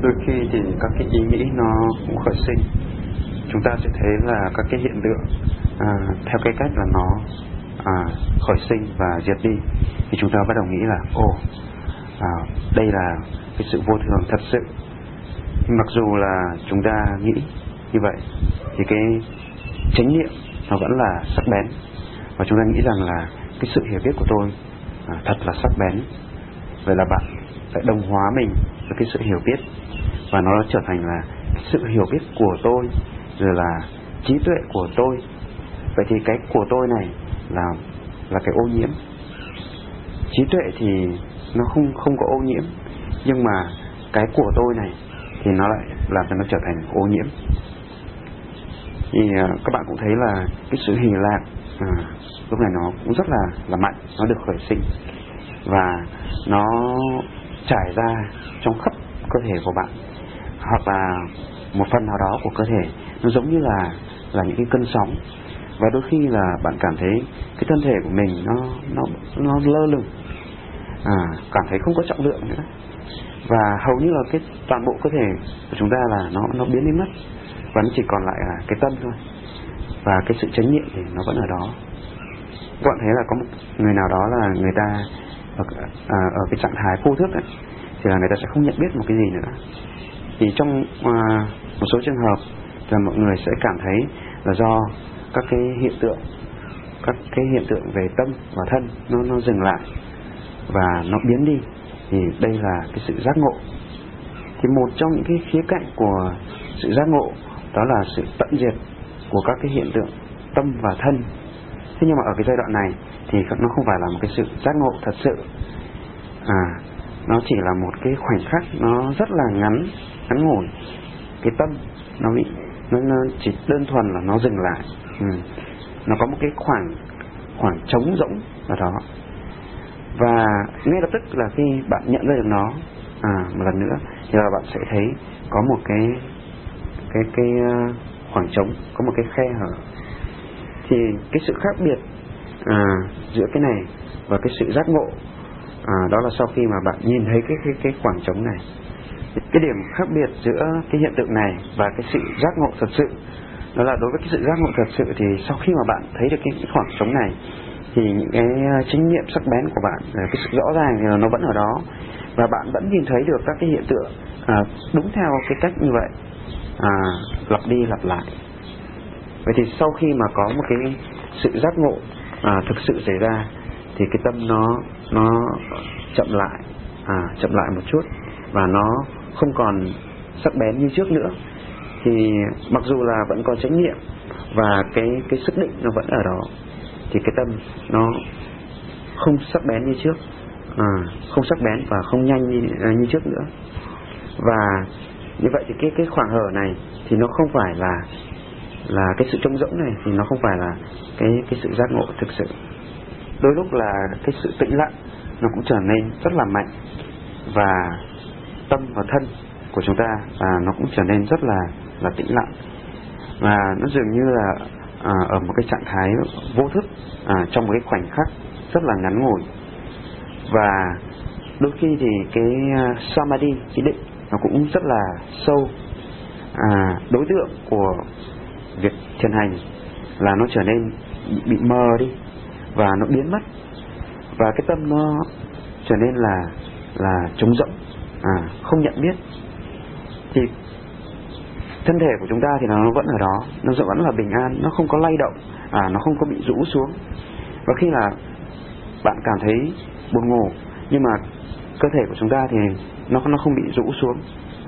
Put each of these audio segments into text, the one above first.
Đôi khi thì các cái ý nghĩ nó cũng khởi sinh. Chúng ta sẽ thấy là các cái hiện tượng theo cái cách là nó khởi sinh và diệt đi, thì chúng ta bắt đầu nghĩ là đây là cái sự vô thường thật sự. Mặc dù là chúng ta nghĩ như vậy thì cái chánh niệm nó vẫn là sắc bén, và chúng ta nghĩ rằng là cái sự hiểu biết của tôi thật là sắc bén. Vậy là bạn phải đồng hóa mình với cái sự hiểu biết, và nó trở thành là cái sự hiểu biết của tôi, rồi là trí tuệ của tôi. Vậy thì cái của tôi này là cái ô nhiễm. Trí tuệ thì nó không có ô nhiễm, nhưng mà cái của tôi này thì nó lại làm cho nó trở thành ô nhiễm. Thì các bạn cũng thấy là cái sự hỷ lạc lúc này nó cũng rất là mạnh, nó được khởi sinh và nó trải ra trong khắp cơ thể của bạn, hoặc là một phần nào đó của cơ thể. Nó giống như là những cái cơn sóng, và đôi khi là bạn cảm thấy cái thân thể của mình nó lơ lửng, cảm thấy không có trọng lượng nữa, và hầu như là cái toàn bộ cơ thể của chúng ta là nó biến đi mất, và nó chỉ còn lại là cái tâm thôi, và cái sự chánh niệm thì nó vẫn ở đó. Các bạn thấy là có một người nào đó là người ta ở cái trạng thái vô thức ấy, thì là người ta sẽ không nhận biết một cái gì nữa. Thì trong một số trường hợp là mọi người sẽ cảm thấy là do các cái hiện tượng về tâm và thân nó dừng lại và nó biến đi, thì đây là cái sự giác ngộ. Thì một trong những cái khía cạnh của sự giác ngộ đó là sự tận diệt của các cái hiện tượng tâm và thân. Thế nhưng mà ở cái giai đoạn này thì nó không phải là một cái sự giác ngộ thật sự, nó chỉ là một cái khoảnh khắc nó rất là ngắn ngủi. Cái tâm nó chỉ đơn thuần là nó dừng lại, nó có một cái khoảng trống rỗng ở đó, và ngay lập tức là khi bạn nhận ra được nó một lần nữa thì là bạn sẽ thấy có một cái khoảng trống, có một cái khe hở. Thì cái sự khác biệt giữa cái này và cái sự giác ngộ đó là sau khi mà bạn nhìn thấy cái khoảng trống này. Cái điểm khác biệt giữa cái hiện tượng này và cái sự giác ngộ thật sự đó là đối với cái sự giác ngộ thật sự thì sau khi mà bạn thấy được cái khoảng trống này thì những cái chánh niệm sắc bén của bạn, cái sự rõ ràng thì nó vẫn ở đó, và bạn vẫn nhìn thấy được các cái hiện tượng đúng theo cái cách như vậy, lặp đi lặp lại. Vậy thì sau khi mà có một cái sự giác ngộ thực sự xảy ra thì cái tâm nó chậm lại một chút, và nó không còn sắc bén như trước nữa. Thì mặc dù là vẫn còn chánh niệm và cái sức định nó vẫn ở đó, thì cái tâm nó không sắc bén như trước, không sắc bén và không nhanh như trước nữa. Và như vậy thì cái khoảng hở này thì nó không phải là cái sự trống rỗng này, thì nó không phải là cái sự giác ngộ thực sự. Đôi lúc là cái sự tĩnh lặng nó cũng trở nên rất là mạnh, và tâm và thân của chúng ta nó cũng trở nên rất là tĩnh lặng, và nó dường như là ở một cái trạng thái vô thức trong một cái khoảnh khắc rất là ngắn ngủi. Và đôi khi thì cái samadhi, cái định, nó cũng rất là sâu. Đối tượng của việc thiền hành là nó trở nên bị mờ đi và nó biến mất, và cái tâm nó trở nên là trống rỗng, không nhận biết. Thì thân thể của chúng ta thì nó vẫn ở đó, nó vẫn là bình an, nó không có lay động, nó không có bị rũ xuống. Và khi là bạn cảm thấy buồn ngủ, nhưng mà cơ thể của chúng ta thì nó không bị rũ xuống.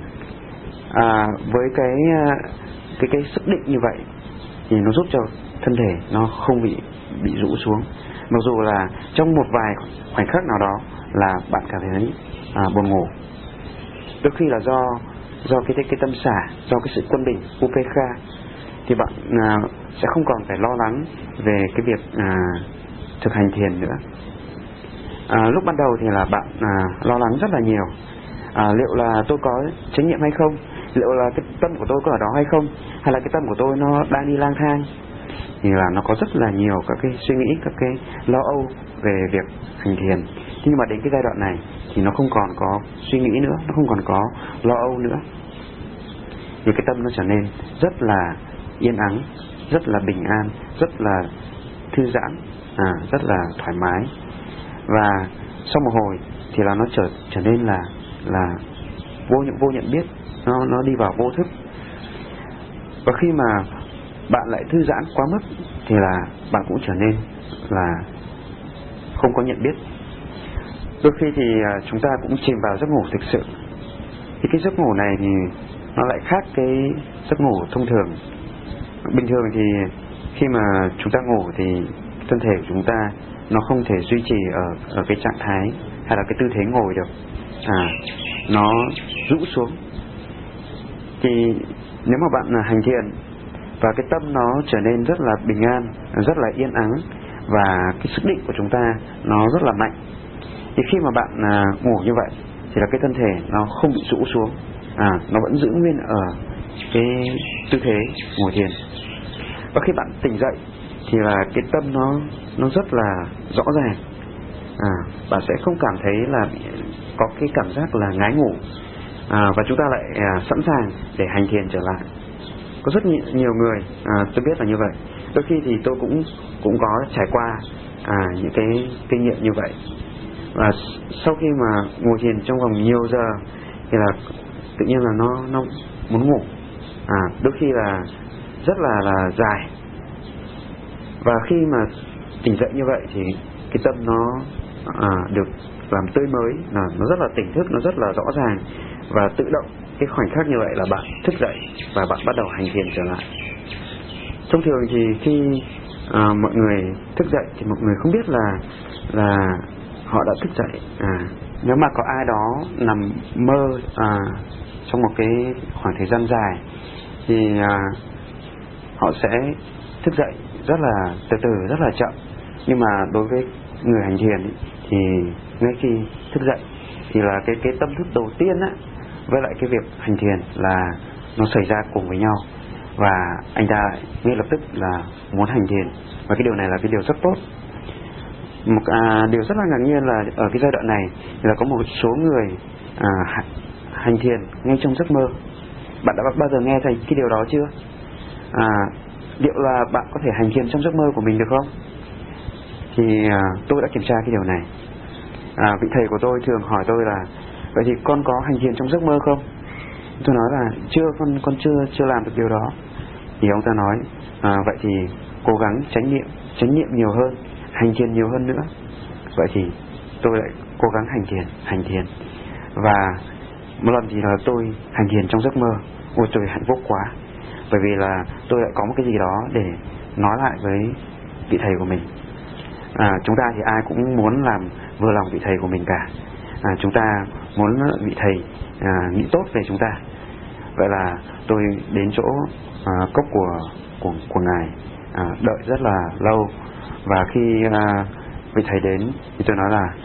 Với cái sức định như vậy thì nó giúp cho thân thể nó không bị rũ xuống, mặc dù là trong một vài khoảnh khắc nào đó là bạn cảm thấy buồn ngủ. Đôi khi là do cái tâm xả, do cái sự quân bình upekha, thì bạn sẽ không còn phải lo lắng về cái việc thực hành thiền nữa. Lúc ban đầu thì là bạn lo lắng rất là nhiều, liệu là tôi có chánh niệm hay không, liệu là cái tâm của tôi có ở đó hay không, hay là cái tâm của tôi nó đang đi lang thang. Thì là nó có rất là nhiều các cái suy nghĩ, các cái lo âu về việc hành thiền. Nhưng mà đến cái giai đoạn này thì nó không còn có suy nghĩ nữa, nó không còn có lo âu nữa, thì cái tâm nó trở nên rất là yên ắng, rất là bình an, rất là thư giãn, rất là thoải mái. Và sau một hồi thì là nó trở nên là vô nhận biết, nó đi vào vô thức. Và khi mà bạn lại thư giãn quá mức thì là bạn cũng trở nên là không có nhận biết. Đôi khi thì chúng ta cũng chìm vào giấc ngủ thực sự. Thì cái giấc ngủ này thì nó lại khác cái giấc ngủ thông thường. Bình thường thì khi mà chúng ta ngủ thì thân thể của chúng ta nó không thể duy trì ở cái trạng thái hay là cái tư thế ngồi được, nó rũ xuống. Thì nếu mà bạn hành thiền và cái tâm nó trở nên rất là bình an, rất là yên ắng, và cái sức định của chúng ta nó rất là mạnh, thì khi mà bạn ngủ như vậy thì là cái thân thể nó không bị rũ xuống, nó vẫn giữ nguyên ở cái tư thế ngồi thiền. Và khi bạn tỉnh dậy thì là cái tâm nó rất là rõ ràng, bạn sẽ không cảm thấy là có cái cảm giác là ngái ngủ, và chúng ta lại sẵn sàng để hành thiền trở lại. Có rất nhiều người tôi biết là như vậy. Đôi khi thì tôi cũng có trải qua những cái kinh nghiệm như vậy. Và sau khi mà ngồi thiền trong vòng nhiều giờ thì là tự nhiên là nó muốn ngủ, đôi khi là rất là dài. Và khi mà tỉnh dậy như vậy thì cái tâm nó được làm tươi mới, nó rất là tỉnh thức, nó rất là rõ ràng, và tự động cái khoảnh khắc như vậy là bạn thức dậy và bạn bắt đầu hành thiền trở lại. Thông thường thì khi mọi người thức dậy thì mọi người không biết là họ đã thức dậy. Nếu mà có ai đó nằm mơ trong một cái khoảng thời gian dài thì họ sẽ thức dậy rất là từ từ, rất là chậm. Nhưng mà đối với người hành thiền thì ngay khi thức dậy thì là cái tâm thức đầu tiên với lại cái việc hành thiền là nó xảy ra cùng với nhau, và anh ta ngay lập tức là muốn hành thiền. Và cái điều này là cái điều rất tốt. Một điều rất là ngạc nhiên là ở cái giai đoạn này là có một số người hành thiền ngay trong giấc mơ. Bạn đã bao giờ nghe thấy cái điều đó chưa? Liệu là bạn có thể hành thiền trong giấc mơ của mình được không? Thì tôi đã kiểm tra cái điều này. Vị thầy của tôi thường hỏi tôi là vậy thì con có hành thiền trong giấc mơ không? Tôi nói là chưa, con chưa làm được điều đó. Thì ông ta nói vậy thì cố gắng chánh niệm nhiều hơn, hành thiền nhiều hơn nữa. Vậy thì tôi lại cố gắng hành thiền. Và một lần thì là tôi hành thiền trong giấc mơ. Ôi, tôi hạnh phúc quá, bởi vì là tôi lại có một cái gì đó để nói lại với vị thầy của mình. Chúng ta thì ai cũng muốn làm vừa lòng vị thầy của mình cả. Chúng ta muốn vị thầy nghĩ tốt về chúng ta. Vậy là tôi đến chỗ cốc của ngài, đợi rất là lâu. Và khi vị thầy đến thì tôi nói là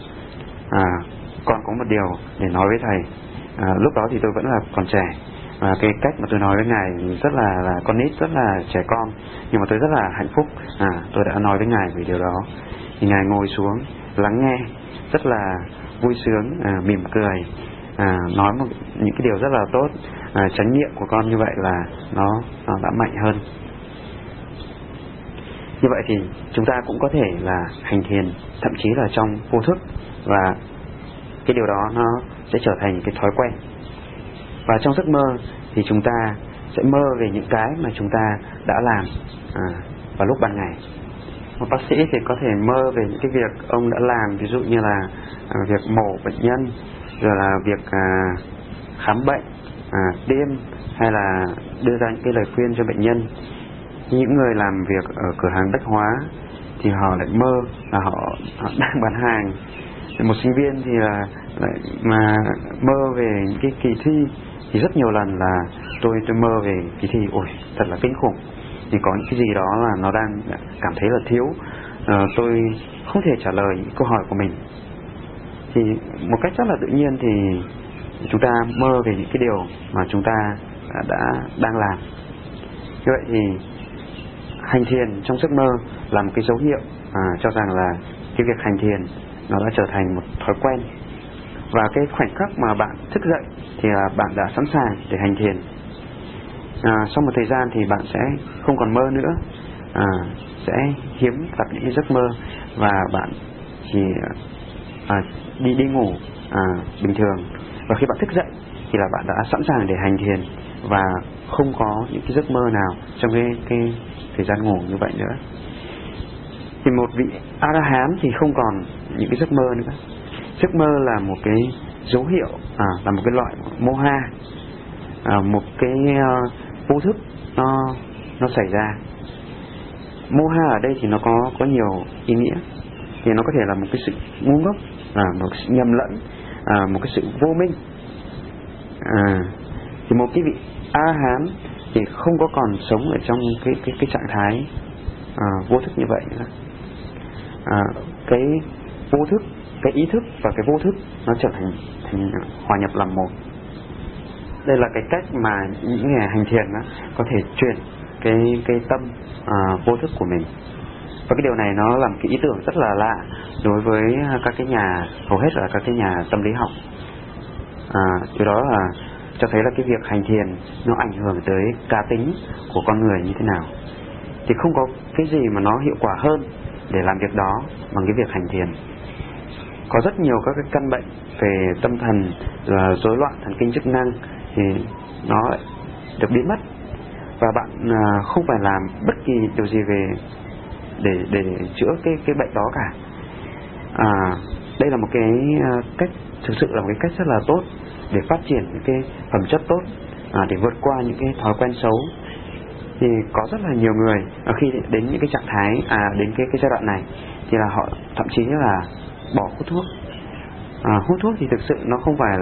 con có một điều để nói với thầy. Lúc đó thì tôi vẫn là còn trẻ, và cái cách mà tôi nói với ngài rất là con nít, rất là trẻ con, nhưng mà tôi rất là hạnh phúc. Tôi đã nói với ngài về điều đó. Thì ngài ngồi xuống lắng nghe rất là vui sướng, mỉm cười, nói những cái điều rất là tốt. Chánh niệm của con như vậy là nó đã mạnh hơn. Như vậy thì chúng ta cũng có thể là hành thiền thậm chí là trong vô thức, và cái điều đó nó sẽ trở thành cái thói quen. Và trong giấc mơ thì chúng ta sẽ mơ về những cái mà chúng ta đã làm vào lúc ban ngày. Một bác sĩ thì có thể mơ về những cái việc ông đã làm, ví dụ như là việc mổ bệnh nhân, rồi là việc khám bệnh, tiêm, hay là đưa ra những cái lời khuyên cho bệnh nhân. Những người làm việc ở cửa hàng bách hóa thì họ lại mơ là họ đang bán hàng. Một sinh viên thì lại mà mơ về những cái kỳ thi, thì rất nhiều lần là tôi mơ về kỳ thi. Ôi, thật là kinh khủng. Thì có những cái gì đó là nó đang cảm thấy là thiếu, tôi không thể trả lời những câu hỏi của mình. Thì một cách rất là tự nhiên thì chúng ta mơ về những cái điều mà chúng ta đang làm. Như vậy thì hành thiền trong giấc mơ là một cái dấu hiệu cho rằng là cái việc hành thiền nó đã trở thành một thói quen. Và cái khoảnh khắc mà bạn thức dậy thì là bạn đã sẵn sàng để hành thiền. Sau một thời gian thì bạn sẽ không còn mơ nữa, sẽ hiếm gặp những giấc mơ, và bạn chỉ đi ngủ bình thường. Và khi bạn thức dậy thì là bạn đã sẵn sàng để hành thiền, và không có những cái giấc mơ nào trong cái thời gian ngủ như vậy nữa. Thì một vị A-la-hán thì không còn những cái giấc mơ nữa. Giấc mơ là một cái dấu hiệu, là một cái loại moha, một cái vô thức nó xảy ra. Moha ở đây thì nó có nhiều ý nghĩa. Thì nó có thể là một cái sự ngu ngốc, một cái sự nhầm lẫn, một cái sự vô minh. Thì một cái vị A-la-hán thì không có còn sống ở trong cái trạng thái vô thức như vậy nữa. Cái vô thức, cái ý thức và cái vô thức nó trở thành hòa nhập làm một. Đây là cái cách mà những người hành thiền có thể chuyển cái tâm vô thức của mình. Và cái điều này nó là một cái ý tưởng rất là lạ đối với các cái nhà, hầu hết là các cái nhà tâm lý học. Điều đó là cho thấy là cái việc hành thiền nó ảnh hưởng tới cá tính của con người như thế nào. Thì không có cái gì mà nó hiệu quả hơn để làm việc đó bằng cái việc hành thiền. Có rất nhiều các cái căn bệnh về tâm thần, rối loạn thần kinh chức năng thì nó được biến mất, và bạn không phải làm bất kỳ điều gì để chữa cái bệnh đó cả. Đây là một cái cách, thực sự là một cái cách rất là tốt để phát triển những cái phẩm chất tốt, để vượt qua những cái thói quen xấu. Thì có rất là nhiều người khi đến những cái trạng thái, đến cái giai đoạn này thì là họ thậm chí là bỏ hút thuốc. Hút thuốc thì thực sự nó không phải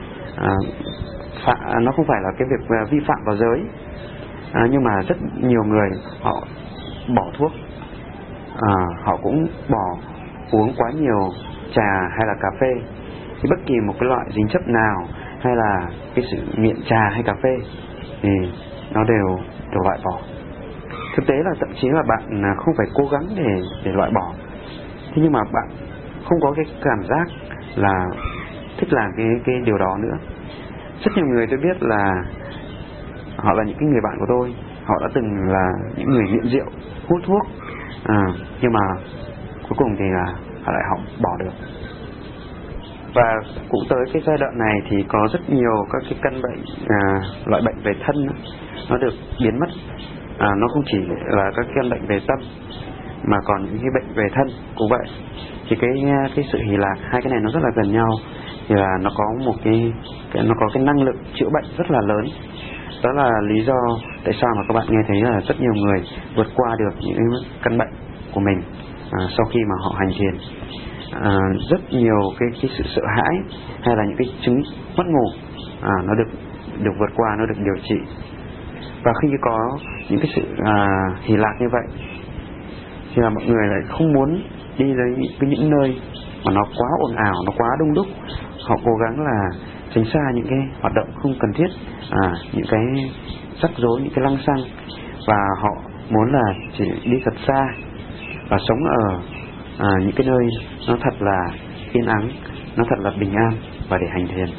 là cái việc vi phạm vào giới, nhưng mà rất nhiều người họ bỏ thuốc, họ cũng bỏ uống quá nhiều trà hay là cà phê. Thì bất kỳ một cái loại dính chất nào, hay là cái sự nghiện trà hay cà phê, thì nó đều loại bỏ. Thực tế là thậm chí là bạn không phải cố gắng để loại bỏ, thế nhưng mà bạn không có cái cảm giác là thích làm cái điều đó nữa. Rất nhiều người tôi biết là họ là những cái người bạn của tôi, họ đã từng là những người nghiện rượu, hút thuốc, nhưng mà cuối cùng thì là họ lại bỏ được. Và cũng tới cái giai đoạn này thì có rất nhiều các cái căn bệnh, loại bệnh về thân nó được biến mất. Nó không chỉ là các căn bệnh về tâm, mà còn những cái bệnh về thân cũng vậy. Thì cái sự hỷ lạc, hai cái này nó rất là gần nhau, thì là nó có một nó có cái năng lực chữa bệnh rất là lớn. Đó là lý do tại sao mà các bạn nghe thấy là rất nhiều người vượt qua được những căn bệnh của mình sau khi mà họ hành thiền. Rất nhiều cái sự sợ hãi hay là những cái chứng mất ngủ nó được vượt qua, nó được điều trị. Và khi có những cái sự hỷ lạc như vậy thì là mọi người lại không muốn đi đến những nơi mà nó quá ồn ào, nó quá đông đúc. Họ cố gắng là tránh xa những cái hoạt động không cần thiết, những cái rắc rối, những cái lăng xăng, và họ muốn là chỉ đi thật xa và sống ở những cái nơi nó thật là yên ắng, nó thật là bình an, và để hành thiền.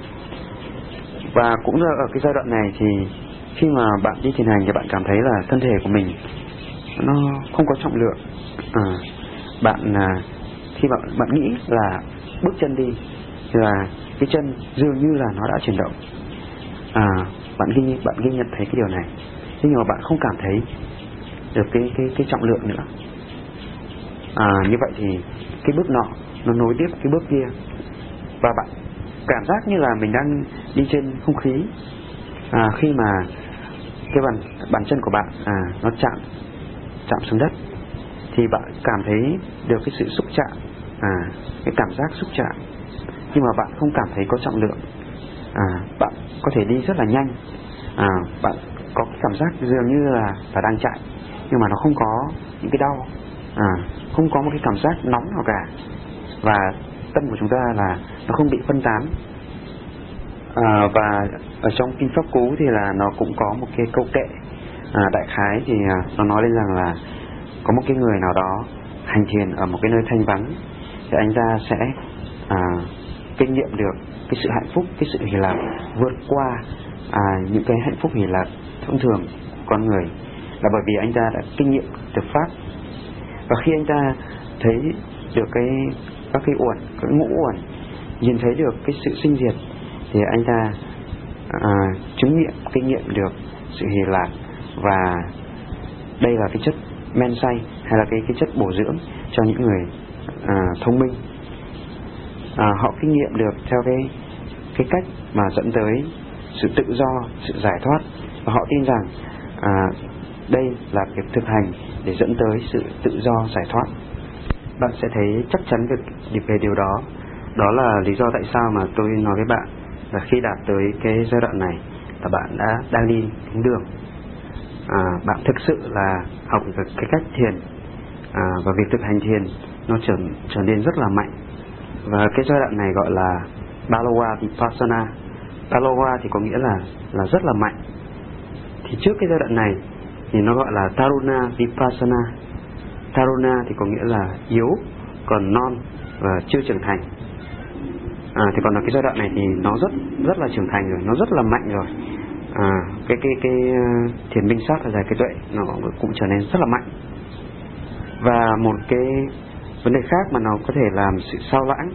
Và cũng ở cái giai đoạn này thì khi mà bạn đi thiền hành thì bạn cảm thấy là thân thể của mình nó không có trọng lượng. Khi bạn nghĩ là bước chân đi thì là cái chân dường như là nó đã chuyển động. Bạn ghi nhận thấy cái điều này, nhưng mà bạn không cảm thấy được cái trọng lượng nữa. Như vậy thì cái bước nọ nó nối tiếp cái bước kia, và bạn cảm giác như là mình đang đi trên không khí. Khi mà cái bàn chân của bạn nó chạm xuống đất thì bạn cảm thấy được cái sự xúc chạm, cái cảm giác xúc chạm, nhưng mà bạn không cảm thấy có trọng lượng. Bạn có thể đi rất là nhanh, bạn có cái cảm giác dường như là đang chạy, nhưng mà nó không có những cái đau, không có một cái cảm giác nóng nào cả, và tâm của chúng ta là nó không bị phân tán. Và ở trong kinh Pháp Cú thì là nó cũng có một cái câu kệ đại khái, thì nó nói lên rằng là có một cái người nào đó hành thiền ở một cái nơi thanh vắng, thì anh ta sẽ kinh nghiệm được cái sự hạnh phúc, cái sự hỷ lạc vượt qua những cái hạnh phúc hỷ lạc thông thường con người, là bởi vì anh ta đã kinh nghiệm được pháp. Và khi anh ta thấy được các cái uẩn, các ngũ uẩn, nhìn thấy được cái sự sinh diệt, thì anh ta chứng nghiệm, kinh nghiệm được sự hỷ lạc. Và đây là cái chất men say, hay là cái chất bổ dưỡng cho những người thông minh. Họ kinh nghiệm được theo cái cách mà dẫn tới sự tự do, sự giải thoát, và họ tin rằng đây là việc thực hành để dẫn tới sự tự do giải thoát. Bạn sẽ thấy chắc chắn về điều đó. Đó là lý do tại sao mà tôi nói với bạn là khi đạt tới cái giai đoạn này là bạn đang đi đúng đường. Bạn thực sự là học được cái cách thiền, và việc thực hành thiền nó trở nên rất là mạnh. Và cái giai đoạn này gọi là Balawa Vipassana. Balawa thì có nghĩa là rất là mạnh. Thì trước cái giai đoạn này thì nó gọi là Taruna Vipassana. Taruna thì có nghĩa là yếu, còn non và chưa trưởng thành. Thì còn là cái giai đoạn này thì nó rất là trưởng thành rồi, nó rất là mạnh rồi. Cái thiền minh sát và giải cái tuệ nó cũng trở nên rất là mạnh. Và một cái vấn đề khác mà nó có thể làm sự sao lãng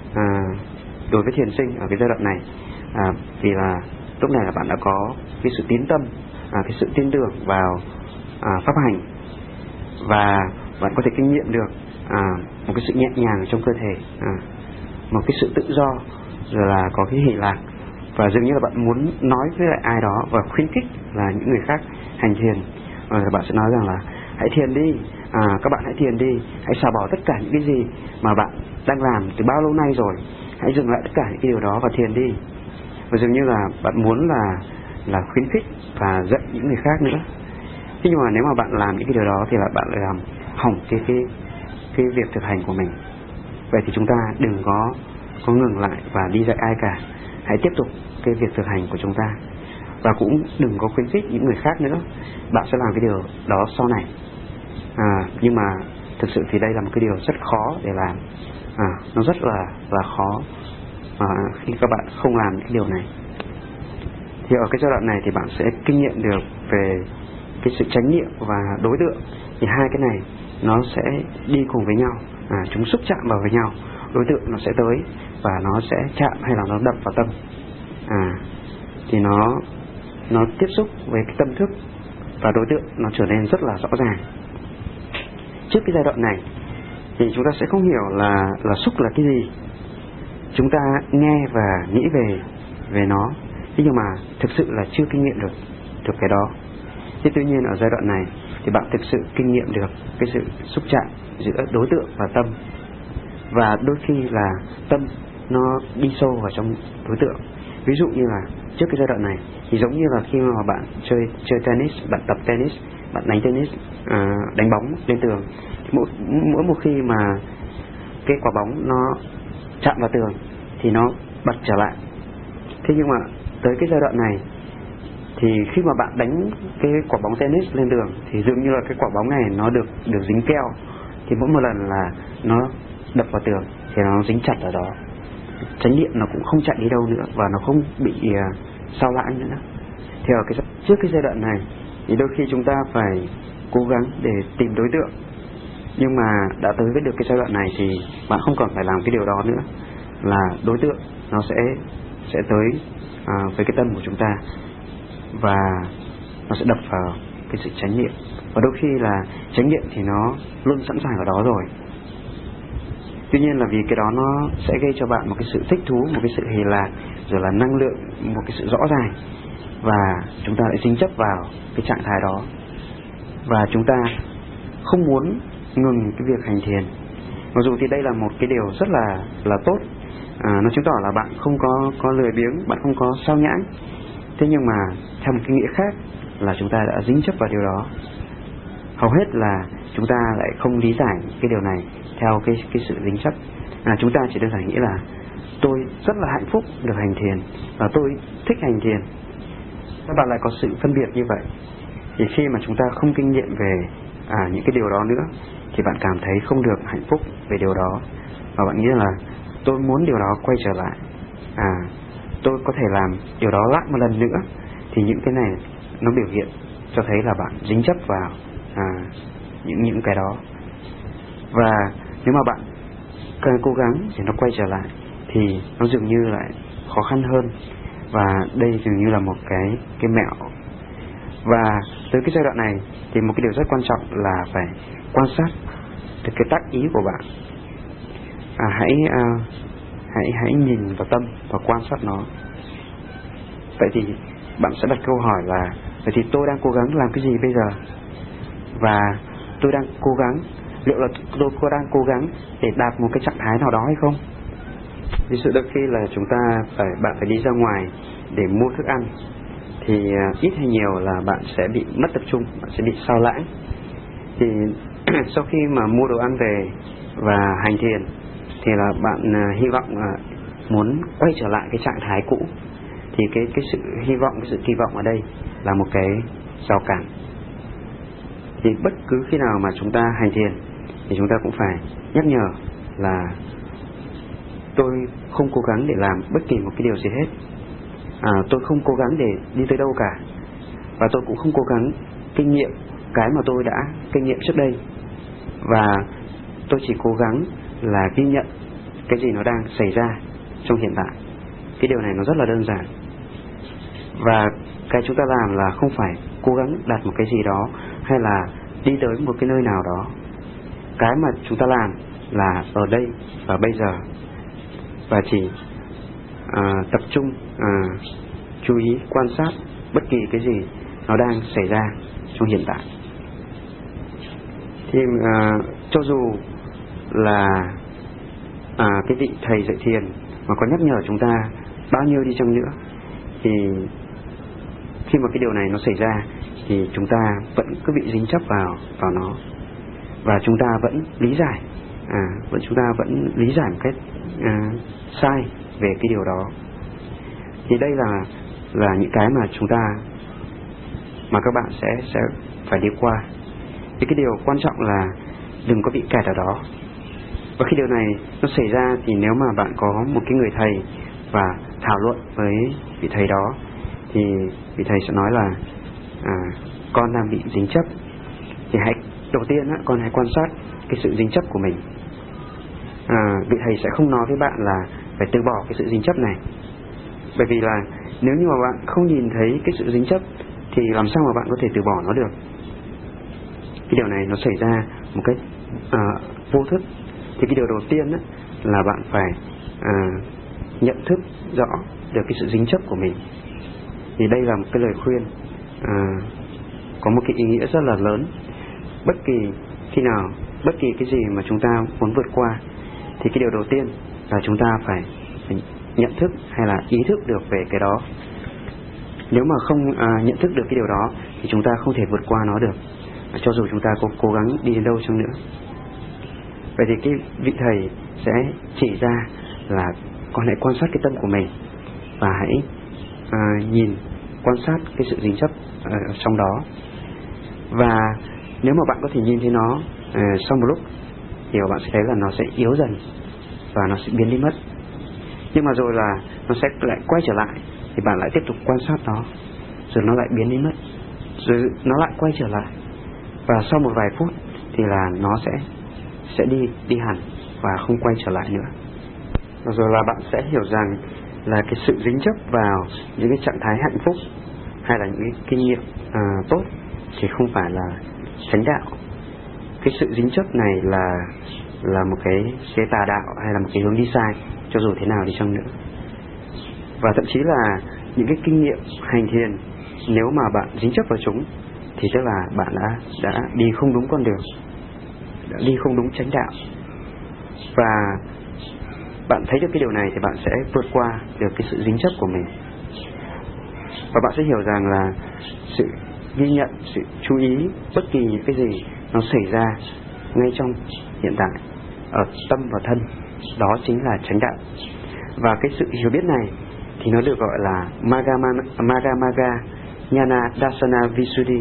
đối với thiền sinh ở cái giai đoạn này, vì là lúc này là bạn đã có cái sự tín tâm, cái sự tin tưởng vào pháp hành, và bạn có thể kinh nghiệm được một cái sự nhẹ nhàng trong cơ thể, một cái sự tự do, rồi là có cái hỷ lạc. Và dường như là bạn muốn nói với lại ai đó và khuyến khích là những người khác hành thiền. Bạn sẽ nói rằng là hãy thiền đi, các bạn hãy thiền đi, hãy xả bỏ tất cả những cái gì mà bạn đang làm từ bao lâu nay rồi, hãy dừng lại tất cả những cái điều đó và thiền đi. Và dường như là bạn muốn là khuyến khích và dạy những người khác nữa. Thế nhưng mà nếu mà bạn làm những cái điều đó thì là bạn lại làm hỏng cái việc thực hành của mình. Vậy thì chúng ta đừng có ngừng lại và đi dạy ai cả. Hãy tiếp tục cái việc thực hành của chúng ta, và cũng đừng có khuyến khích những người khác nữa. Bạn sẽ làm cái điều đó sau này. Nhưng mà thực sự thì đây là một cái điều rất khó để làm. Nó rất là khó khi các bạn không làm cái điều này. Thì ở cái giai đoạn này thì bạn sẽ kinh nghiệm được về cái sự chánh niệm và đối tượng. Thì hai cái này nó sẽ đi cùng với nhau, chúng xúc chạm vào với nhau. Đối tượng nó sẽ tới và nó sẽ chạm hay là nó đập vào tâm. Thì nó tiếp xúc với cái tâm thức, và đối tượng nó trở nên rất là rõ ràng. Trước cái giai đoạn này thì chúng ta sẽ không hiểu là xúc là cái gì. Chúng ta nghe và nghĩ về nó, thế nhưng mà thực sự là chưa kinh nghiệm được cái đó. Thế tuy nhiên ở giai đoạn này thì bạn thực sự kinh nghiệm được cái sự xúc chạm giữa đối tượng và tâm. Và đôi khi là tâm nó đi sâu vào trong đối tượng. Ví dụ như là trước cái giai đoạn này thì giống như là khi mà bạn chơi tennis, bạn tập tennis, bạn đánh tennis, đánh bóng lên tường, mỗi một khi mà cái quả bóng nó chạm vào tường thì nó bật trở lại. Thế nhưng mà tới cái giai đoạn này thì khi mà bạn đánh cái quả bóng tennis lên tường thì dường như là cái quả bóng này nó được dính keo, thì mỗi một lần là nó đập vào tường thì nó dính chặt ở đó. Chánh niệm nó cũng không chạy đi đâu nữa, và nó không bị sao lãng nữa. Thì ở trước cái giai đoạn này thì đôi khi chúng ta phải cố gắng để tìm đối tượng. Nhưng mà đã tới với được cái giai đoạn này thì bạn không cần phải làm cái điều đó nữa, là đối tượng nó sẽ tới với cái tâm của chúng ta, và nó sẽ đập vào cái sự chánh niệm. Và đôi khi là chánh niệm thì nó luôn sẵn sàng ở đó rồi. Tuy nhiên là vì cái đó nó sẽ gây cho bạn một cái sự thích thú, một cái sự hỷ lạc, rồi là năng lượng, một cái sự rõ ràng, và chúng ta lại dính chấp vào cái trạng thái đó. Và chúng ta không muốn ngừng cái việc hành thiền. Mặc dù thì đây là một cái điều rất là tốt, nó chứng tỏ là bạn không có lười biếng, bạn không có sao nhãng. Thế nhưng mà theo một cái nghĩa khác là chúng ta đã dính chấp vào điều đó. Hầu hết là chúng ta lại không lý giải cái điều này theo cái sự dính chấp. Chúng ta chỉ đơn giản nghĩ là tôi rất là hạnh phúc được hành thiền, và tôi thích hành thiền. Các bạn lại có sự phân biệt như vậy. Thì khi mà chúng ta không kinh nghiệm về những cái điều đó nữa thì bạn cảm thấy không được hạnh phúc về điều đó, và bạn nghĩ là tôi muốn điều đó quay trở lại, tôi có thể làm điều đó lại một lần nữa, thì những cái này nó biểu hiện cho thấy là bạn dính chấp vào những cái đó. Và nếu mà bạn càng cố gắng để nó quay trở lại thì nó dường như lại khó khăn hơn. Và đây dường như là một cái mẹo. Và tới cái giai đoạn này thì một cái điều rất quan trọng là phải quan sát được cái tác ý của bạn. Hãy nhìn vào tâm và quan sát nó. Vậy thì bạn sẽ đặt câu hỏi là vậy thì tôi đang cố gắng làm cái gì bây giờ? Và tôi đang cố gắng, liệu là tôi có đang cố gắng để đạt một cái trạng thái nào đó hay không? Ví dụ đôi khi là bạn phải đi ra ngoài để mua thức ăn, thì ít hay nhiều là bạn sẽ bị mất tập trung, bạn sẽ bị sao lãng. Thì sau khi mà mua đồ ăn về và hành thiền thì là bạn hy vọng muốn quay trở lại cái trạng thái cũ. Thì cái sự hy vọng, cái sự kỳ vọng ở đây là một cái rào cản. Thì bất cứ khi nào mà chúng ta hành thiền thì chúng ta cũng phải nhắc nhở là tôi không cố gắng để làm bất kỳ một cái điều gì hết. Tôi không cố gắng để đi tới đâu cả. Và tôi cũng không cố gắng kinh nghiệm cái mà tôi đã kinh nghiệm trước đây. Và tôi chỉ cố gắng là ghi nhận cái gì nó đang xảy ra trong hiện tại. Cái điều này nó rất là đơn giản. Và cái chúng ta làm là không phải cố gắng đạt một cái gì đó hay là đi tới một cái nơi nào đó. Cái mà chúng ta làm là ở đây và bây giờ. Và chỉ tập trung chú ý quan sát bất kỳ cái gì nó đang xảy ra trong hiện tại. Thì cho dù là cái vị thầy dạy thiền mà có nhắc nhở chúng ta bao nhiêu đi chăng nữa, thì khi mà cái điều này nó xảy ra thì chúng ta vẫn cứ bị dính chấp vào nó, và chúng ta vẫn lý giải chúng ta vẫn lý giải một cách sai về cái điều đó. Thì đây là những cái mà các bạn sẽ phải đi qua. Thì cái điều quan trọng là đừng có bị kẹt ở đó. Và khi điều này nó xảy ra thì nếu mà bạn có một cái người thầy và thảo luận với vị thầy đó, thì vị thầy sẽ nói là con đang bị dính chấp. Thì đầu tiên con hãy quan sát cái sự dính chấp của mình. Vị thầy sẽ không nói với bạn là phải từ bỏ cái sự dính chấp này. Bởi vì là nếu như mà bạn không nhìn thấy cái sự dính chấp thì làm sao mà bạn có thể từ bỏ nó được. Cái điều này nó xảy ra một cách vô thức. Thì cái điều đầu tiên là bạn phải nhận thức rõ được cái sự dính chấp của mình. Thì đây là một cái lời khuyên có một cái ý nghĩa rất là lớn. Bất kỳ khi nào, bất kỳ cái gì mà chúng ta muốn vượt qua, thì cái điều đầu tiên là chúng ta phải nhận thức hay là ý thức được về cái đó. Nếu mà không nhận thức được cái điều đó thì chúng ta không thể vượt qua nó được, cho dù chúng ta có cố gắng đi đến đâu chăng nữa. Vậy thì cái vị thầy sẽ chỉ ra là con hãy quan sát cái tâm của mình, và hãy quan sát cái sự dính chấp trong đó. Và nếu mà bạn có thể nhìn thấy nó sau một lúc thì bạn sẽ thấy là nó sẽ yếu dần và nó sẽ biến đi mất. Nhưng mà rồi là nó sẽ lại quay trở lại, thì bạn lại tiếp tục quan sát nó, rồi nó lại biến đi mất, rồi nó lại quay trở lại, và sau một vài phút thì là nó sẽ đi hẳn và không quay trở lại nữa. Rồi là bạn sẽ hiểu rằng là cái sự dính chấp vào những cái trạng thái hạnh phúc hay là những cái kinh nghiệm tốt thì không phải là chánh đạo. Cái sự dính chấp này là một cái tà đạo hay là một cái hướng đi sai, cho dù thế nào đi chăng nữa. Và thậm chí là những cái kinh nghiệm hành thiền, nếu mà bạn dính chấp vào chúng thì tức là bạn đã đi không đúng con đường, đã đi không đúng chánh đạo. Và bạn thấy được cái điều này thì bạn sẽ vượt qua được cái sự dính chấp của mình. Và bạn sẽ hiểu rằng là sự ghi nhận, sự chú ý bất kỳ những cái gì nó xảy ra ngay trong hiện tại, ở tâm và thân, đó chính là chánh đạo. Và cái sự hiểu biết này thì nó được gọi là Magga Nhana Dasana Visuddhi.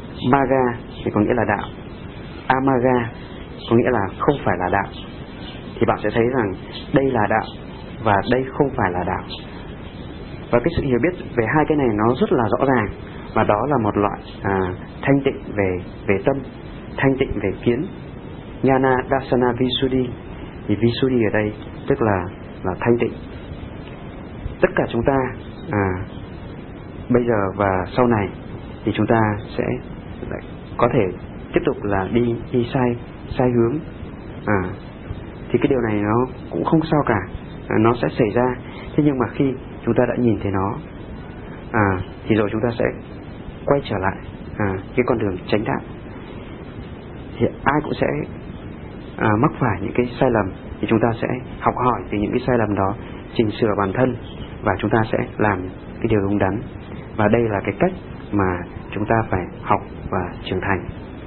Magga thì có nghĩa là đạo, Amaga có nghĩa là không phải là đạo. thì bạn sẽ thấy rằng đây là đạo và đây không phải là đạo. Và cái sự hiểu biết về hai cái này nó rất là rõ ràng, và đó là một loại thanh tịnh về tâm, thanh tịnh về kiến. Jnana Darsana Visuddhi, thì Visuddhi ở đây tức là thanh tịnh. Tất cả chúng ta bây giờ và sau này thì chúng ta sẽ có thể tiếp tục là đi sai hướng, thì cái điều này nó cũng không sao cả, nó sẽ xảy ra. Thế nhưng mà khi chúng ta đã nhìn thấy nó thì rồi chúng ta sẽ quay trở lại cái con đường chánh đạo. Thì ai cũng sẽ mắc phải những cái sai lầm, thì chúng ta sẽ học hỏi từ những cái sai lầm đó, chỉnh sửa bản thân, và chúng ta sẽ làm cái điều đúng đắn. Và đây là cái cách mà chúng ta phải học và trưởng thành.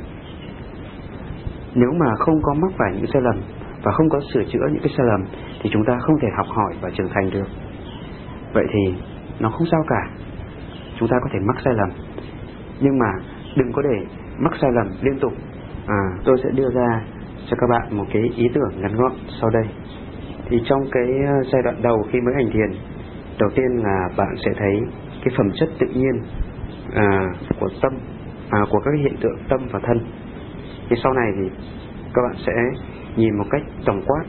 Nếu mà không có mắc phải những sai lầm và không có sửa chữa những cái sai lầm thì chúng ta không thể học hỏi và trưởng thành được. Vậy thì nó không sao cả, chúng ta có thể mắc sai lầm, nhưng mà đừng có để mắc sai lầm liên tục. Tôi sẽ đưa ra cho các bạn một cái ý tưởng ngắn gọn sau đây. Thì trong cái giai đoạn đầu khi mới hành thiền, đầu tiên là bạn sẽ thấy cái phẩm chất tự nhiên của tâm, của các hiện tượng tâm và thân. Thì sau này thì các bạn sẽ nhìn một cách tổng quát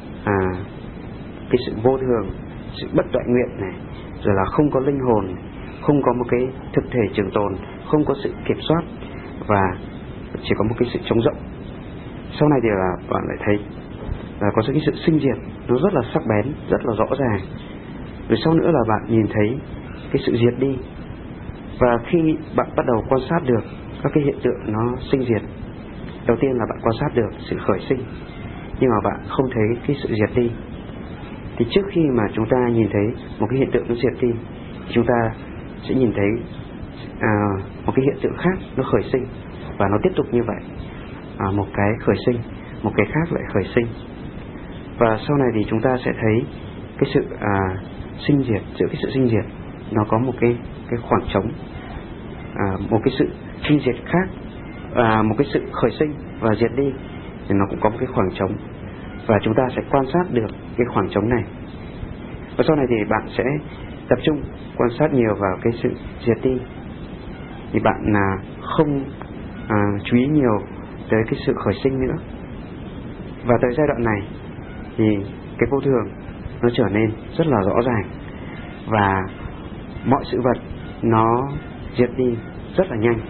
cái sự vô thường, sự bất toại nguyện này, rồi là không có linh hồn, không có một cái thực thể trường tồn, không có sự kiểm soát, và chỉ có một cái sự trống rỗng. Sau này thì là bạn lại thấy là có cái sự sinh diệt, nó rất là sắc bén, rất là rõ ràng. Rồi sau nữa là bạn nhìn thấy cái sự diệt đi. Và khi bạn bắt đầu quan sát được các cái hiện tượng nó sinh diệt, đầu tiên là bạn quan sát được sự khởi sinh, nhưng mà bạn không thấy cái sự diệt đi. Thì trước khi mà chúng ta nhìn thấy một cái hiện tượng nó diệt đi, chúng ta sẽ nhìn thấy một cái hiện tượng khác nó khởi sinh, và nó tiếp tục như vậy, một cái khởi sinh, một cái khác lại khởi sinh. Và sau này thì chúng ta sẽ thấy cái sự sinh diệt, giữa cái sự sinh diệt nó có một cái khoảng trống, một cái sự sinh diệt khác, một cái sự khởi sinh và diệt đi thì nó cũng có một cái khoảng trống, và chúng ta sẽ quan sát được cái khoảng trống này. Và sau này thì bạn sẽ tập trung quan sát nhiều vào cái sự diệt đi, thì bạn không chú ý nhiều tới cái sự khởi sinh nữa. Và tới giai đoạn này thì cái vô thường nó trở nên rất là rõ ràng, và mọi sự vật nó diệt đi rất là nhanh.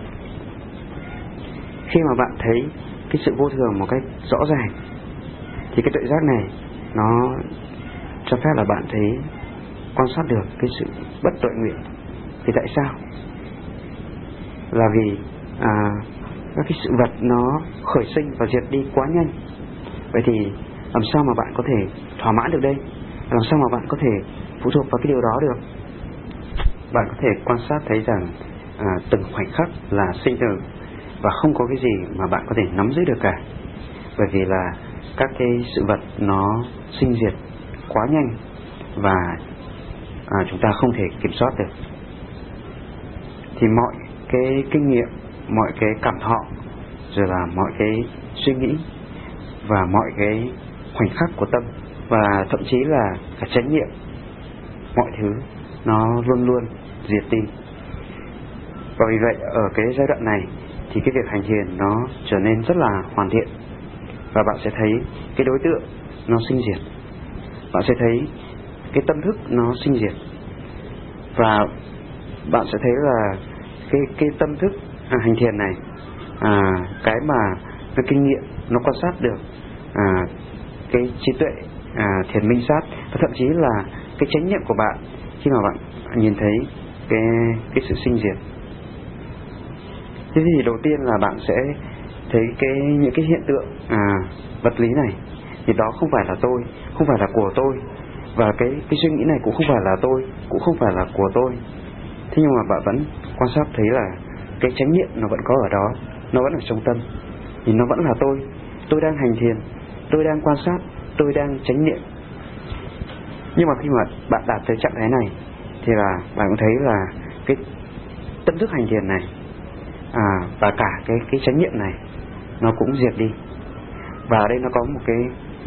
Khi mà bạn thấy cái sự vô thường một cách rõ ràng thì cái tuệ giác này nó cho phép là bạn thấy quan sát được cái sự bất tội nguyện. Thì tại sao? Là vì các cái sự vật nó khởi sinh và diệt đi quá nhanh. Vậy thì làm sao mà bạn có thể thỏa mãn được đây? Làm sao mà bạn có thể phụ thuộc vào cái điều đó được? Bạn có thể quan sát thấy rằng từng khoảnh khắc là sinh tử, và không có cái gì mà bạn có thể nắm giữ được cả. Bởi vì là các cái sự vật nó sinh diệt quá nhanh, và chúng ta không thể kiểm soát được. Thì mọi cái kinh nghiệm, mọi cái cảm thọ, rồi là mọi cái suy nghĩ, và mọi cái khoảnh khắc của tâm, và thậm chí là cả chánh niệm, mọi thứ nó luôn luôn diệt đi. Và vì vậy ở cái giai đoạn này thì cái việc hành thiền nó trở nên rất là hoàn thiện, và bạn sẽ thấy cái đối tượng nó sinh diệt, bạn sẽ thấy cái tâm thức nó sinh diệt, và bạn sẽ thấy là cái tâm thức hành thiền này, cái mà cái kinh nghiệm nó quan sát được, cái trí tuệ thiền minh sát, và thậm chí là cái chánh niệm của bạn khi mà bạn nhìn thấy cái sự sinh diệt. Thế thì đầu tiên là bạn sẽ thấy những cái hiện tượng vật lý này, thì đó không phải là tôi, không phải là của tôi, và cái suy nghĩ này cũng không phải là tôi, cũng không phải là của tôi. Thế nhưng mà bạn vẫn quan sát thấy là cái chánh niệm nó vẫn có ở đó, nó vẫn ở trong tâm, thì nó vẫn là tôi đang hành thiền, tôi đang quan sát, tôi đang chánh niệm. Nhưng mà khi mà bạn đạt tới trạng thái này thì là bạn cũng thấy là cái tâm thức hành thiền này và cả cái chánh niệm này nó cũng diệt đi. Và ở đây nó có một cái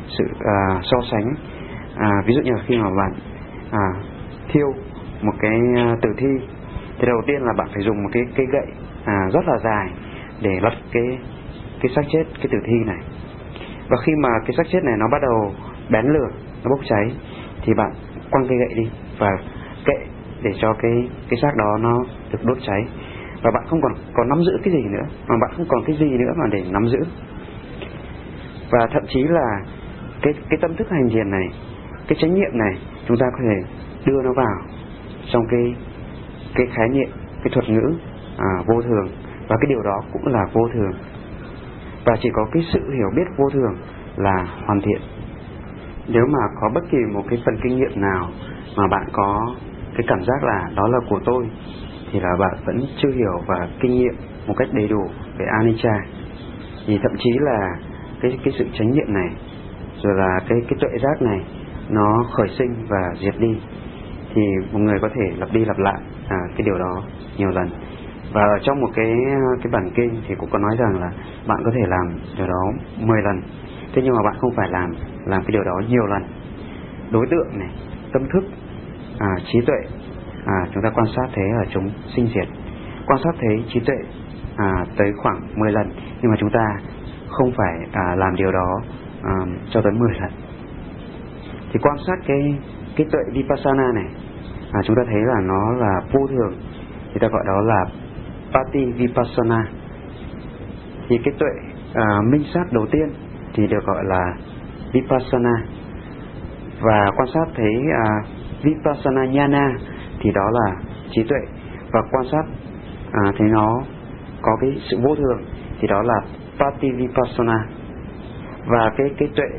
sự so sánh. Ví dụ như là khi mà bạn thiêu một cái tử thi thì đầu tiên là bạn phải dùng một cái cây gậy rất là dài để lật cái xác chết, cái tử thi này. Và khi mà cái xác chết này nó bắt đầu bén lửa, nó bốc cháy thì bạn quăng cây gậy đi và kệ để cho cái xác đó nó được đốt cháy. Và bạn không còn nắm giữ cái gì nữa, mà bạn không còn cái gì nữa mà để nắm giữ. Và thậm chí là cái tâm thức hành thiền này, cái chánh niệm này, chúng ta có thể đưa nó vào trong cái khái niệm, cái thuật ngữ vô thường. Và cái điều đó cũng là vô thường. Và chỉ có cái sự hiểu biết vô thường là hoàn thiện. Nếu mà có bất kỳ một cái phần kinh nghiệm nào mà bạn có cái cảm giác là đó là của tôi, thì là bạn vẫn chưa hiểu và kinh nghiệm một cách đầy đủ về anicca. Thì thậm chí là cái sự chánh niệm này, rồi là cái tuệ giác này, nó khởi sinh và diệt đi, thì một người có thể lặp đi lặp lại cái điều đó nhiều lần. Và ở trong một cái bản kinh thì cũng có nói rằng là bạn có thể làm điều đó 10 lần. Thế nhưng mà bạn không phải làm cái điều đó nhiều lần. Đối tượng này, tâm thức, trí tuệ, chúng ta quan sát thế ở chúng sinh diệt. Quan sát thế trí tuệ tới khoảng 10 lần. Nhưng mà chúng ta không phải làm điều đó cho tới 10 lần. Thì quan sát cái tuệ Vipassana này, chúng ta thấy là nó là vô thường, thì ta gọi đó là Pati Vipassana. Thì cái tuệ minh sát đầu tiên thì được gọi là Vipassana. Và quan sát thấy Vipassana Nhana thì đó là trí tuệ. Và quan sát thấy nó có cái sự vô thường thì đó là Pati Vipassana. Và cái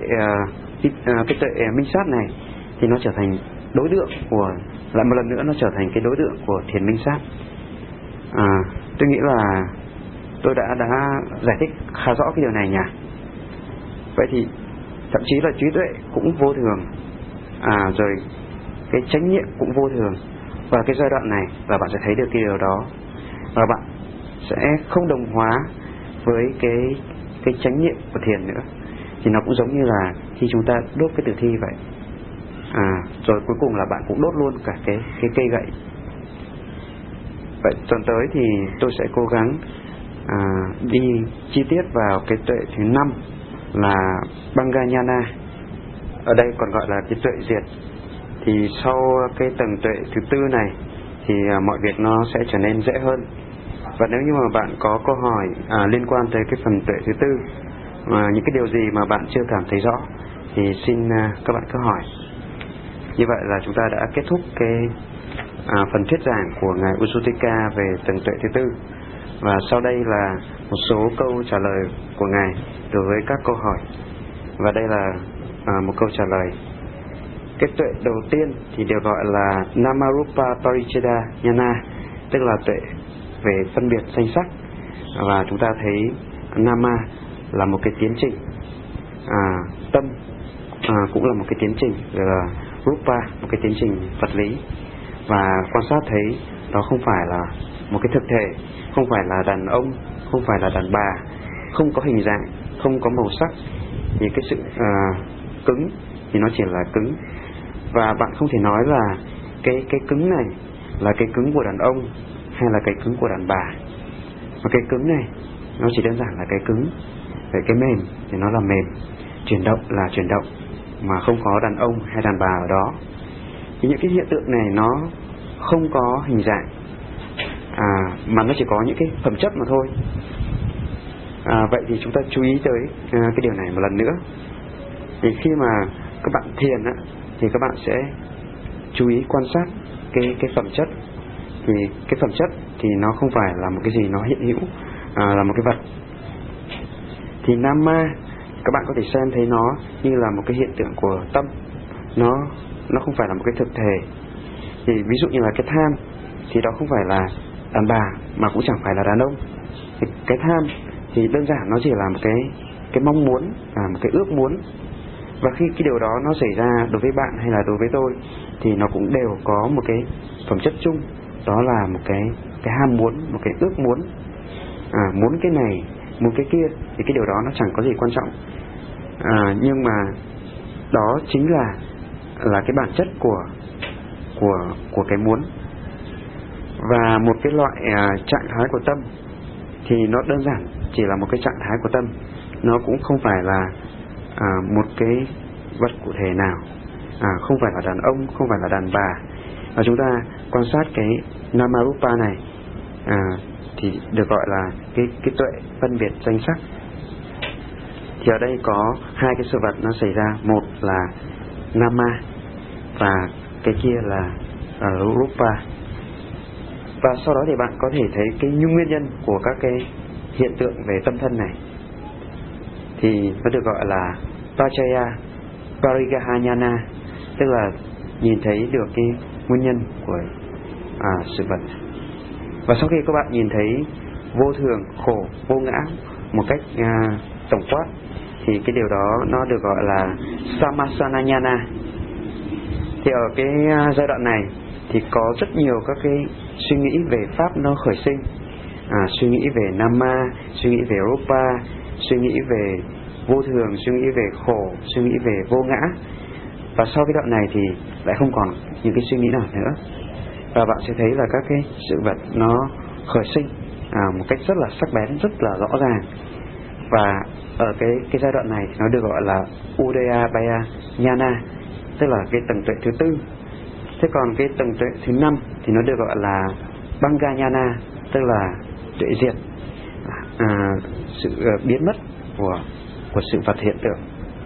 tuệ minh sát này thì nó trở thành đối tượng của, lại một lần nữa nó trở thành cái đối tượng của thiền minh sát. Tôi nghĩ là tôi đã giải thích khá rõ cái điều này nhỉ. Vậy thì thậm chí là trí tuệ cũng vô thường, rồi cái chánh niệm cũng vô thường. Và cái giai đoạn này là bạn sẽ thấy được cái điều đó, và bạn sẽ không đồng hóa với cái chánh niệm của thiền nữa. Thì nó cũng giống như là khi chúng ta đốt cái tử thi vậy. Rồi cuối cùng là bạn cũng đốt luôn cả cái cây gậy. Vậy tuần tới thì tôi sẽ cố gắng đi chi tiết vào cái tuệ thứ 5 là Banganyana. Ở đây còn gọi là cái tuệ diệt. Thì sau cái tầng tuệ thứ 4 này thì mọi việc nó sẽ trở nên dễ hơn. Và nếu như mà bạn có câu hỏi liên quan tới cái phần tuệ thứ 4, những cái điều gì mà bạn chưa cảm thấy rõ, thì xin các bạn cứ hỏi. Như vậy là chúng ta đã kết thúc cái phần thuyết giảng của Ngài Usutika về tầng tuệ thứ 4. Và sau đây là một số câu trả lời của Ngài đối với các câu hỏi. Và đây là một câu trả lời. Cái tuệ đầu tiên thì được gọi là Namarupa Paricheda Nhana, tức là tuệ về phân biệt danh sắc. Và chúng ta thấy Nama là một cái tiến trình, tâm cũng là một cái tiến trình, là Rupa một cái tiến trình vật lý. Và quan sát thấy đó không phải là một cái thực thể, không phải là đàn ông, không phải là đàn bà, không có hình dạng, không có màu sắc. Thì cái sự cứng thì nó chỉ là cứng. Và bạn không thể nói là cái cứng này là cái cứng của đàn ông hay là cái cứng của đàn bà. Và cái cứng này nó chỉ đơn giản là cái cứng. Vậy cái mềm thì nó là mềm, chuyển động là chuyển động, mà không có đàn ông hay đàn bà ở đó. Thì những cái hiện tượng này nó không có hình dạng, mà nó chỉ có những cái phẩm chất mà thôi. Vậy thì chúng ta chú ý tới cái điều này một lần nữa. Thì khi mà các bạn thiền thì các bạn sẽ chú ý quan sát cái phẩm chất. Thì cái phẩm chất thì nó không phải là một cái gì nó hiện hữu, là một cái vật. Thì Nama các bạn có thể xem thấy nó như là một cái hiện tượng của tâm, nó không phải là một cái thực thể. Thì ví dụ như là cái tham thì đó không phải là đàn bà mà cũng chẳng phải là đàn ông. Thì cái tham thì đơn giản nó chỉ là một cái mong muốn, một cái ước muốn. Và khi cái điều đó nó xảy ra đối với bạn hay là đối với tôi thì nó cũng đều có một cái phẩm chất chung, đó là một cái ham muốn, một cái ước muốn, muốn cái này, muốn cái kia. Thì cái điều đó nó chẳng có gì quan trọng. Nhưng mà đó chính là cái bản chất của cái muốn. Và một cái loại trạng thái của tâm thì nó đơn giản chỉ là một cái trạng thái của tâm, nó cũng không phải là một cái vật cụ thể nào, không phải là đàn ông, không phải là đàn bà. Và chúng ta quan sát cái Namarupa này thì được gọi là cái tuệ phân biệt danh sắc. Thì ở đây có hai cái sự vật nó xảy ra, một là Nama và cái kia là Rupa. Và sau đó thì bạn có thể thấy cái nguyên nhân của các cái hiện tượng về tâm thân này thì nó được gọi là Pachaya Parigahanyana, tức là nhìn thấy được cái nguyên nhân của sự vật. Và sau khi các bạn nhìn thấy vô thường, khổ, vô ngã một cách tổng quát thì cái điều đó nó được gọi là Samasananyana. Thì ở cái giai đoạn này thì có rất nhiều các cái suy nghĩ về pháp nó khởi sinh, suy nghĩ về Nama, suy nghĩ về Rupa, suy nghĩ về vô thường, suy nghĩ về khổ, suy nghĩ về vô ngã. Và sau cái đoạn này thì lại không còn những cái suy nghĩ nào nữa, và bạn sẽ thấy là các cái sự vật nó khởi sinh một cách rất là sắc bén, rất là rõ ràng. Và ở cái giai đoạn này nó được gọi là Udayabaya Nhana, tức là cái tầng tuệ thứ tư. Thế còn cái tầng tuệ thứ 5 thì nó được gọi là Banganyana, tức là tuệ diệt, sự biến mất của sự vật hiện tượng.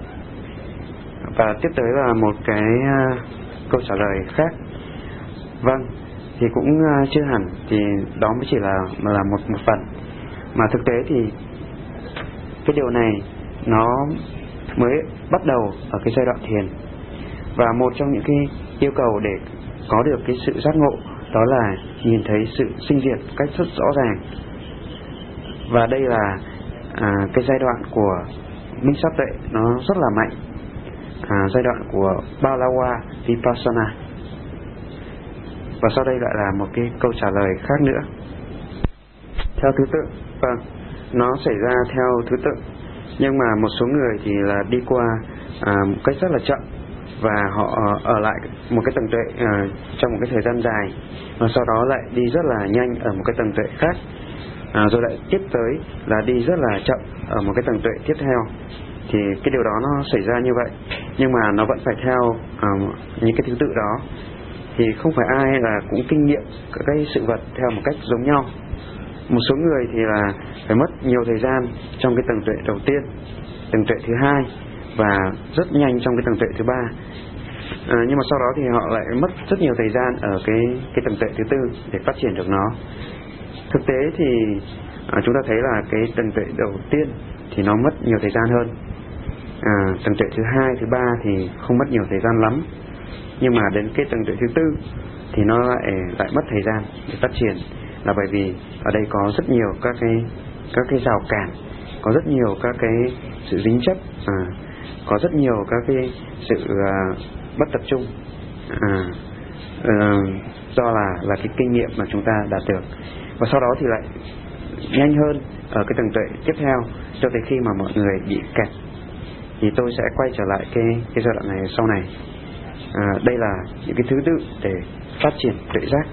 Và tiếp tới là một cái câu trả lời khác. Vâng, thì cũng chưa hẳn, thì đó mới chỉ là một phần, mà thực tế thì cái điều này nó mới bắt đầu ở cái giai đoạn thiền. Và một trong những cái yêu cầu để có được cái sự giác ngộ đó là nhìn thấy sự sinh diệt cách rất rõ ràng. Và đây là cái giai đoạn của minh sát tuệ nó rất là mạnh, giai đoạn của Balawa Vipassana. Và sau đây lại là một cái câu trả lời khác nữa. Theo thứ tự, vâng, nó xảy ra theo thứ tự, nhưng mà một số người thì là đi qua một cách rất là chậm, và họ ở lại một cái tầng tuệ trong một cái thời gian dài, và sau đó lại đi rất là nhanh ở một cái tầng tuệ khác, rồi lại tiếp tới là đi rất là chậm ở một cái tầng tuệ tiếp theo. Thì cái điều đó nó xảy ra như vậy, nhưng mà nó vẫn phải theo những cái thứ tự đó. Thì không phải ai là cũng kinh nghiệm các cái sự vật theo một cách giống nhau. Một số người thì là phải mất nhiều thời gian trong cái tầng tuệ đầu tiên, tầng tuệ thứ hai, và rất nhanh trong cái tầng tuệ thứ ba. Nhưng mà sau đó thì họ lại mất rất nhiều thời gian ở cái tầng tuệ thứ tư để phát triển được nó. Thực tế thì chúng ta thấy là cái tầng tuệ đầu tiên thì nó mất nhiều thời gian hơn. Tầng tuệ thứ hai, thứ ba thì không mất nhiều thời gian lắm. Nhưng mà đến cái tầng tuệ thứ tư thì nó lại mất thời gian để phát triển, là bởi vì ở đây có rất nhiều các cái rào cản, có rất nhiều các cái sự dính chấp, có rất nhiều các cái sự bất tập trung, do là cái kinh nghiệm mà chúng ta đạt được. Và sau đó thì lại nhanh hơn ở cái tầng tuệ tiếp theo, cho tới khi mà mọi người bị kẹt. Thì tôi sẽ quay trở lại cái giai đoạn này sau này. Đây là những cái thứ tự để phát triển tuệ giác.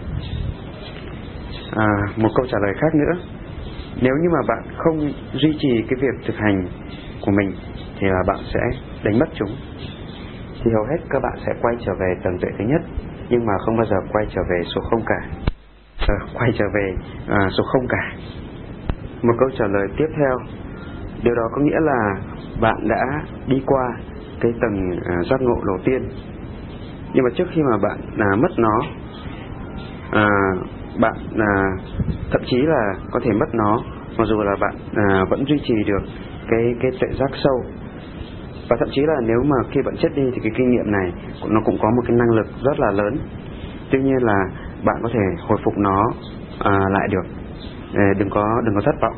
Một câu trả lời khác nữa: nếu như mà bạn không duy trì cái việc thực hành của mình thì là bạn sẽ đánh mất chúng. Thì hầu hết các bạn sẽ quay trở về tầng tuệ thứ nhất, nhưng mà không bao giờ quay trở về số không cả. Quay trở về số không cả. Một câu trả lời tiếp theo: điều đó có nghĩa là bạn đã đi qua cái tầng giác ngộ đầu tiên, nhưng mà trước khi mà bạn mất nó, bạn thậm chí là có thể mất nó mặc dù là bạn vẫn duy trì được cái tuệ giác sâu. Và thậm chí là nếu mà khi bạn chết đi thì cái kinh nghiệm này nó cũng có một cái năng lực rất là lớn. Tuy nhiên là bạn có thể hồi phục nó lại được. Đừng có thất vọng.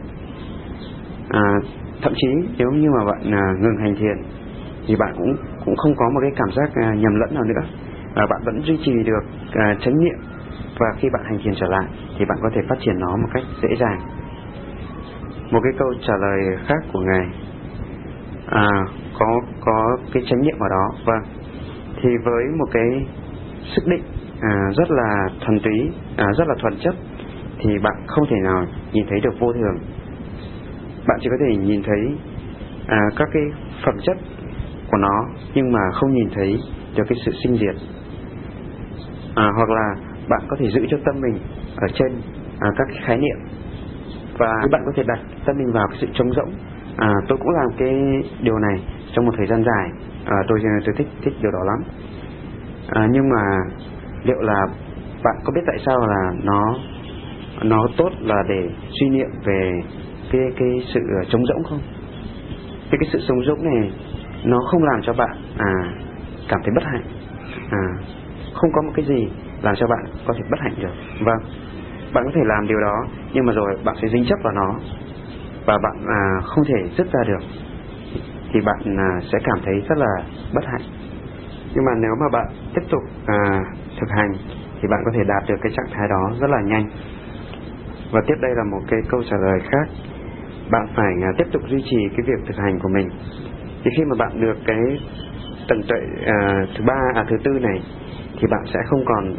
Thậm chí nếu như mà bạn ngừng hành thiền thì bạn cũng không có một cái cảm giác nhầm lẫn nào nữa, và bạn vẫn duy trì được chánh niệm. Và khi bạn hành thiền trở lại thì bạn có thể phát triển nó một cách dễ dàng. Một cái câu trả lời khác của Ngài: có cái chánh niệm ở đó. Vâng, thì với một cái sức định rất là thuần túy, rất là thuần chất, thì bạn không thể nào nhìn thấy được vô thường. Bạn chỉ có thể nhìn thấy các cái phẩm chất của nó, nhưng mà không nhìn thấy được cái sự sinh diệt. Hoặc là bạn có thể giữ cho tâm mình ở trên các cái khái niệm, và bạn có thể đặt tâm mình vào cái sự trống rỗng. Tôi cũng làm cái điều này trong một thời gian dài. Tôi thích điều đó lắm. Nhưng mà liệu là bạn có biết tại sao là nó tốt là để suy niệm về cái sự trống rỗng không? Cái sự trống rỗng này nó không làm cho bạn cảm thấy bất hạnh. Không có một cái gì làm cho bạn có thể bất hạnh được. Vâng, bạn có thể làm điều đó, nhưng mà rồi bạn sẽ dính chấp vào nó và bạn không thể dứt ra được, thì bạn sẽ cảm thấy rất là bất hạnh. Nhưng mà nếu mà bạn tiếp tục thực hành thì bạn có thể đạt được cái trạng thái đó rất là nhanh. Và tiếp đây là một cái câu trả lời khác. Bạn phải tiếp tục duy trì cái việc thực hành của mình. Thì khi mà bạn được cái tầng tuệ thứ tư này, thì bạn sẽ không còn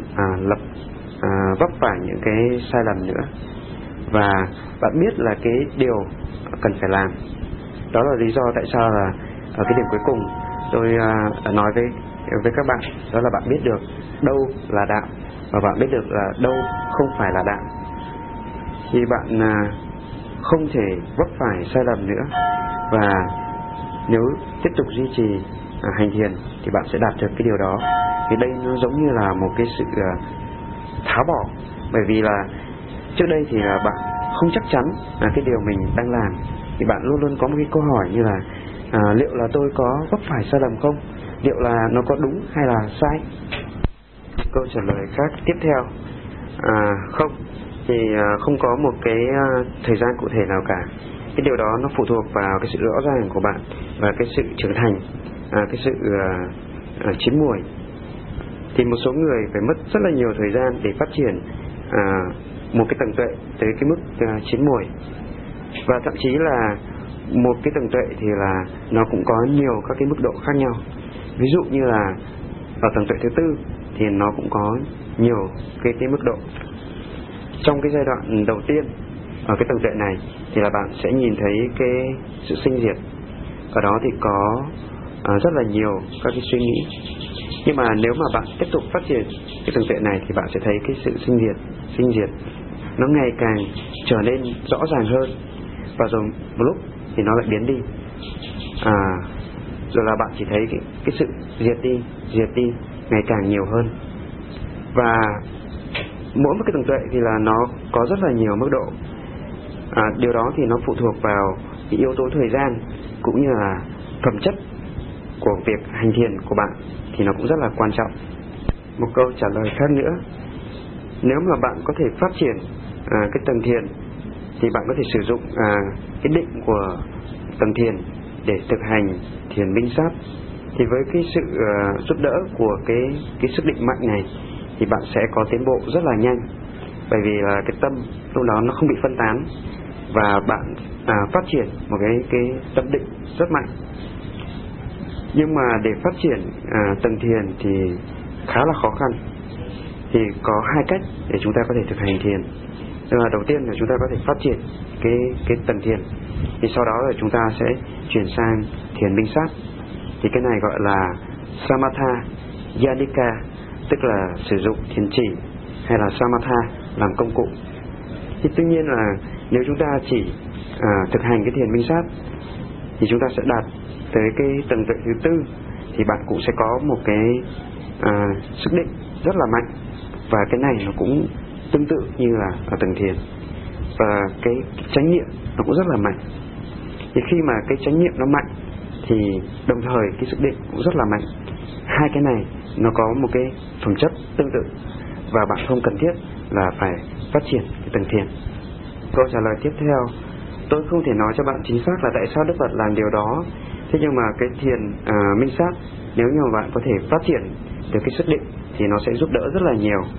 vấp phải những cái sai lầm nữa, và bạn biết là cái điều cần phải làm. Đó là lý do tại sao là ở cái điểm cuối cùng tôi nói với các bạn, đó là bạn biết được đâu là đạo, và bạn biết được là đâu không phải là đạo, thì bạn không thể vấp phải sai lầm nữa. Và nếu tiếp tục duy trì hành thiền thì bạn sẽ đạt được cái điều đó. Thì đây nó giống như là một cái sự tháo bỏ, bởi vì là trước đây thì là bạn không chắc chắn cái điều mình đang làm, thì bạn luôn luôn có một cái câu hỏi như là liệu là tôi có vấp phải sai lầm không, liệu là nó có đúng hay là sai. Câu trả lời khác tiếp theo, không, thì không có một cái thời gian cụ thể nào cả. Cái điều đó nó phụ thuộc vào cái sự rõ ràng của bạn và cái sự trưởng thành, cái sự chín muồi. Thì một số người phải mất rất là nhiều thời gian để phát triển một cái tầng tuệ tới cái mức chín muồi, và thậm chí là một cái tầng tuệ thì là nó cũng có nhiều các cái mức độ khác nhau. Ví dụ như là ở tầng tuệ thứ tư thì nó cũng có nhiều cái mức độ. Trong cái giai đoạn đầu tiên ở cái tầng tuệ này thì là bạn sẽ nhìn thấy cái sự sinh diệt. Ở đó thì có rất là nhiều các cái suy nghĩ. Nhưng mà nếu mà bạn tiếp tục phát triển cái tầng tuệ này thì bạn sẽ thấy cái sự sinh diệt nó ngày càng trở nên rõ ràng hơn, và rồi một lúc thì nó lại biến đi. Rồi là bạn chỉ thấy cái sự diệt đi ngày càng nhiều hơn. Và mỗi một cái tầng tuệ thì là nó có rất là nhiều mức độ. Điều đó thì nó phụ thuộc vào cái yếu tố thời gian cũng như là phẩm chất của việc hành thiền của bạn, thì nó cũng rất là quan trọng. Một câu trả lời khác nữa, nếu mà bạn có thể phát triển cái tầng thiền thì bạn có thể sử dụng cái định của tầng thiền để thực hành thiền minh sát. Thì với cái sự giúp đỡ của cái sức định mạnh này thì bạn sẽ có tiến bộ rất là nhanh, bởi vì là cái tâm lúc đó nó không bị phân tán, và bạn phát triển một cái tâm định rất mạnh. Nhưng mà để phát triển tầng thiền thì khá là khó khăn. Thì có hai cách để chúng ta có thể thực hành thiền. Đầu tiên là chúng ta có thể phát triển cái tầng thiền, thì sau đó là chúng ta sẽ chuyển sang thiền minh sát. Thì cái này gọi là Samatha Yanika, tức là sử dụng thiền chỉ hay là Samatha làm công cụ. Thì tuy nhiên là nếu chúng ta chỉ thực hành cái thiền minh sát thì chúng ta sẽ đạt tới cái tầng tuệ thứ tư, thì bạn cũng sẽ có một cái sức định rất là mạnh, và cái này nó cũng tương tự như là ở tầng thiền, và cái chánh niệm nó cũng rất là mạnh. Thì khi mà cái chánh niệm nó mạnh thì đồng thời cái sức định cũng rất là mạnh. Hai cái này nó có một cái phẩm chất tương tự, và bạn không cần thiết là phải phát triển cái tầng thiền. Câu trả lời tiếp theo, tôi không thể nói cho bạn chính xác là tại sao Đức Phật làm điều đó. Thế nhưng mà cái thiền minh sát, nếu như mà bạn có thể phát triển được cái sức định thì nó sẽ giúp đỡ rất là nhiều.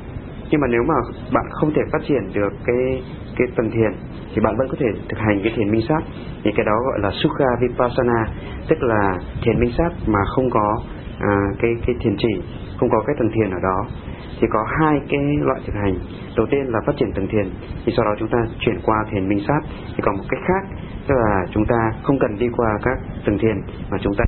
Nhưng mà nếu mà bạn không thể phát triển được cái tầng thiền thì bạn vẫn có thể thực hành cái thiền minh sát. Thì cái đó gọi là Sukha Vipassana, tức là thiền minh sát mà không có cái thiền chỉ, không có cái tầng thiền ở đó. Thì có hai cái loại thực hành. Đầu tiên là phát triển tầng thiền, thì sau đó chúng ta chuyển qua thiền minh sát. Thì còn một cách khác, tức là chúng ta không cần đi qua các tầng thiền mà chúng ta